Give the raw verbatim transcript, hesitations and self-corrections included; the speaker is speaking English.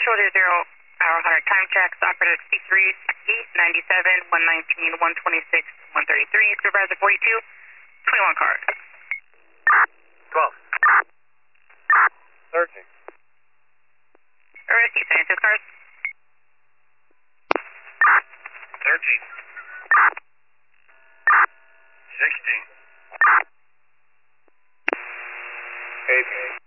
shoulder zero, hour one hundred time checks, operator sixty-three, eight ninety-seven, one nineteen, one twenty-six, one thirty-three, supervisor forty-two, twenty-one card. twelve. thirteen. Arrest you, scientist cars. thirteen. sixteen. eighteen.